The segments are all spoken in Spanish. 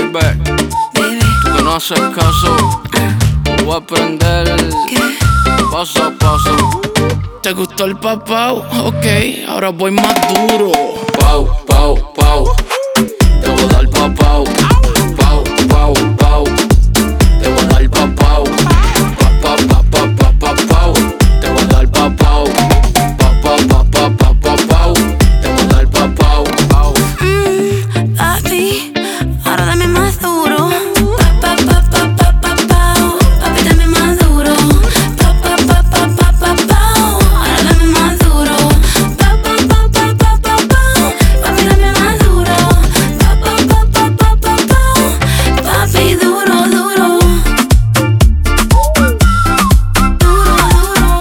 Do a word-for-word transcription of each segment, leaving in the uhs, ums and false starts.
baby. Baby, Tú que no haces caso, voy a aprender ¿qué? paso a paso. ¿Te gustó el papao? Ok, ahora voy más duro. Pau, pau, pau. Te voy a dar papao. Pau, pau, pau. Te voy a dar papao. Pa, pa, pa, pa, pa, pa, pau. Te voy a dar papao. Pa, pa, pa, pa, pa, pa, pau. Te voy a dar papao. Mmm, papi, ahora dame más duro. Pa, pa, pa, pa, pa, pa, pao. Papi, dame más duro. Pa, pa, pa, pa, pa, pa, pao. Ahora dame más duro. Pa, pa, pa, pa, pa, pa, pao. Papi, dame más duro. Pa, pa, pa, pa, pa, pa, pao. Papi, duro, duro. Duro, duro.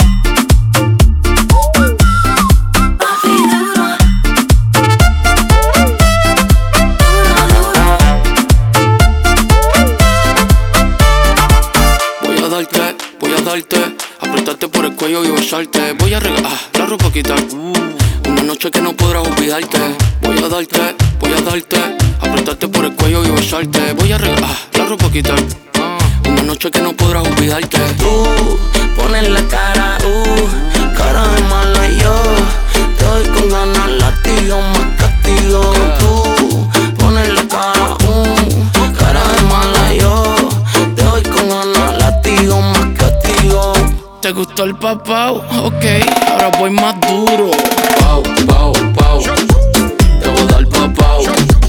Papi, duro. Voy a darte, voy a darte, apretarte por el cuello y besarte. Voy a regalar la ropa a quitar. Una noche que no podrás olvidarte. Voy a darte, voy a darte, apretarte por el cuello y besarte. Voy a regalar la ropa a quitar. Una noche que no podrás olvidarte. Tú pones la cara, uh, cara de mala y yo te doy con ganas, latido, más castigo. Tú pones la cara, uh, cara de mala y yo te doy con ganas, latido, más castigo. ¿Te gustó el papao? Ok, ahora voy más duro. Pau, pau, pau. Te voy a dar papao.